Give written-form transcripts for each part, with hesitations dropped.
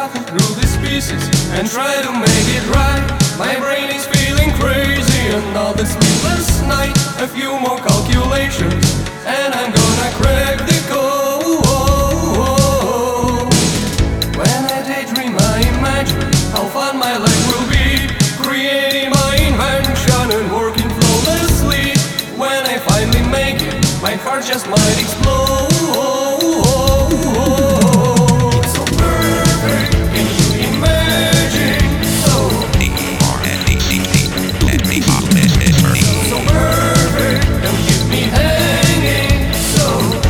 shuffle through these pieces and try to make it right. My brain is feeling crazy, another sleepless night. A few more calculations and I'm gonna crack the code. When I daydream I imagine how fun my life will be, creating my invention and working flawlessly. When I finally make it, my heart just might explode. It's so perfect, can you imagine? So perfect, don't keep me hanging. So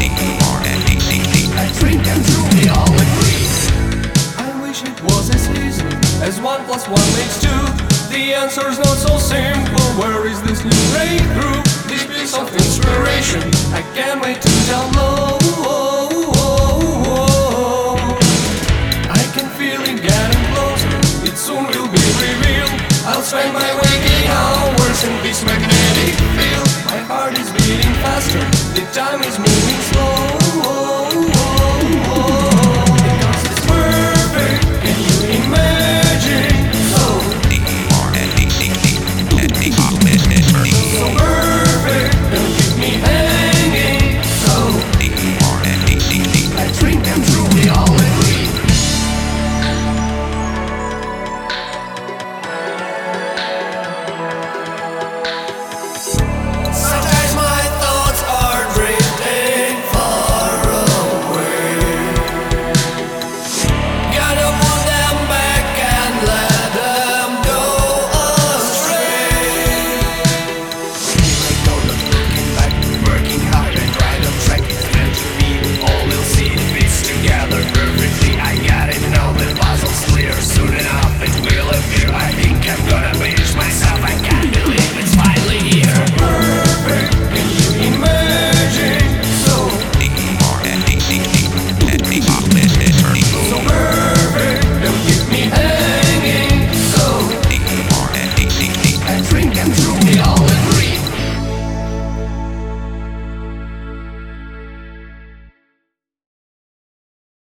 I drink until we all agree. I wish it was as easy as 1 + 1 makes 2. The answer's not so simple. Where is this new breakthrough? This piece of inspiration I can't wait to download. I can feel it getting closer, it soon will be revealed. I'll spend my waking hours in this magnetic field. My heart is beating faster, the time is moving slow. Because it's perfect, can you imagine? So perfect, don't keep me hanging.